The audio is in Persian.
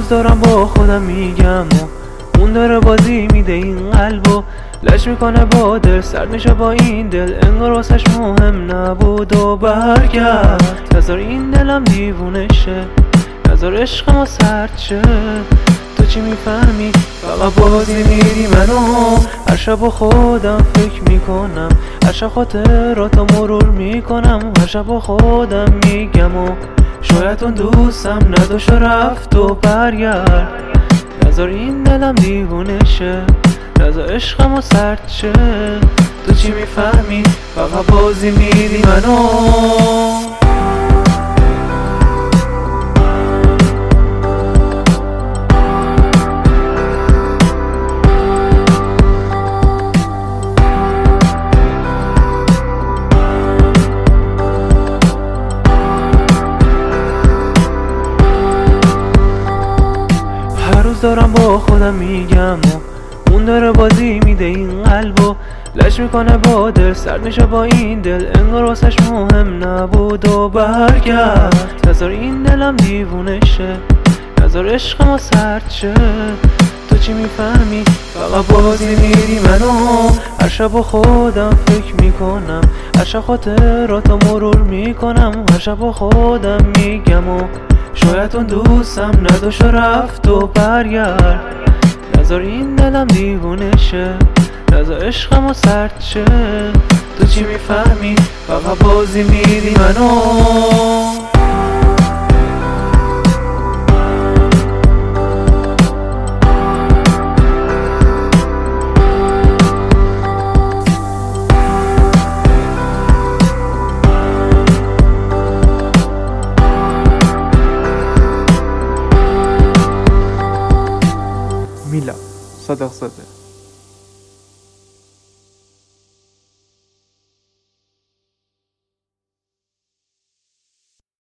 روز دارم با خودم میگم و اون داره بازی میده این قلبو لش میکنه با دل، سرد میشه با این دل، انگار واسش مهم نبود و برگرد. نذار این دلم دیوونه شه، نذار عشق ما سرد شه. تو چی میفهمی؟ فقط بازی میدی منو. هر شب با خودم فکر میکنم، هر شب خاطراتو مرور میکنم، هر شب با خودم میگم و شاید اون دوستم نداشت و رفت و برگرد. نذار این دلم دیوونه شه، نذار عشقمو سرد شه. تو چی میفهمی؟ فقط بازی میدی منو. هر روز دارم با خودم میگم و اون داره بازی میده این قلبو لش میکنه با دل، سرد میشه با این دل، انگار واسش مهم نبود و برگرد. نذار این دلم دیوونه شه، نذار عشق ما سرد شه. تو چی میفهمی؟ فقط بازی میدی منو. هر شب با خودم فکر میکنم، هر شب خاطراتو مرور میکنم، هر شب با خودم میگم و شاید اون دوستم نداشت و رفت و برگرد. نذار این دلم دیوونه شه، نذار عشقمو سرد شه. تو چی میفهمی؟ فقط بازی میدی منو. میلا صادق زاده.